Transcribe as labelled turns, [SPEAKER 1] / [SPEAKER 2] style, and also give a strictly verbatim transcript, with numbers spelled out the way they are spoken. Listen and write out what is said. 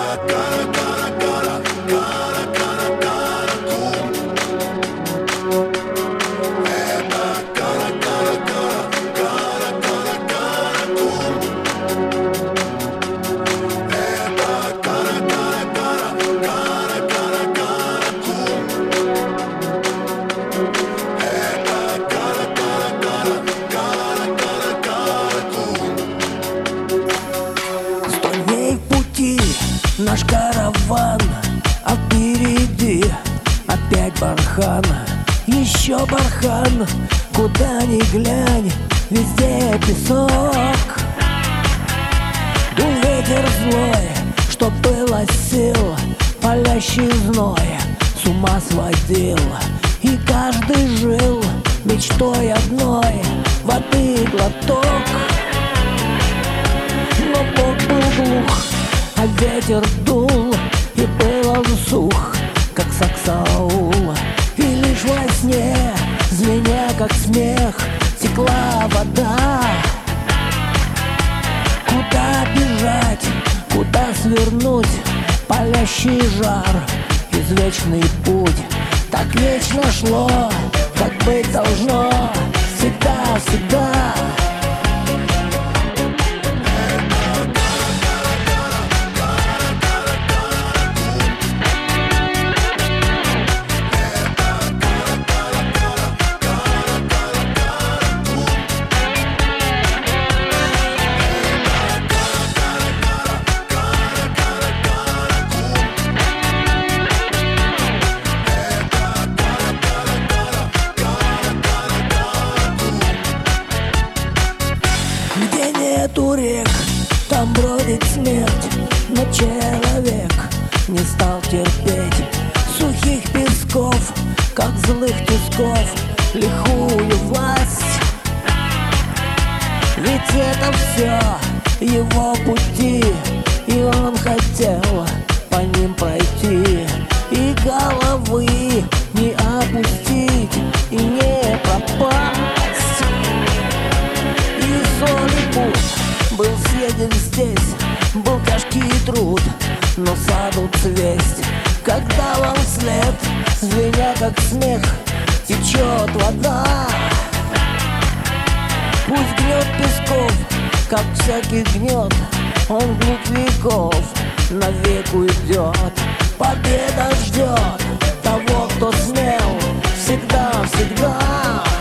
[SPEAKER 1] Наш караван, а впереди опять бархан. Еще бархан, куда ни глянь, везде песок. Дул ветер злой, что было сил, палящий зной с ума сводил. И каждый жил мечтой одной, воды глоток. Но Бог был глух, а ветер дул, и был он сух, как саксаул. И лишь во сне, звеня как смех, текла вода. Куда бежать, куда свернуть, палящий жар, извечный путь. Так вечно шло, как быть должно, всегда, всегда. Где нету рек, там бродит смерть, но человек не стал терпеть сухих песков, как злых тисков, лихую власть. Ведь это все его пути, и он хотел по ним пройти, и головы не опустить, и не пропасть. Был съеден здесь, был тяжкий труд, но саду цвесть, когда вам вслед, звеня как смех, течет вода. Пусть гнет песков, как всякий гнет, он глубь веков навек уйдет. Победа ждет того, кто смел, всегда, всегда.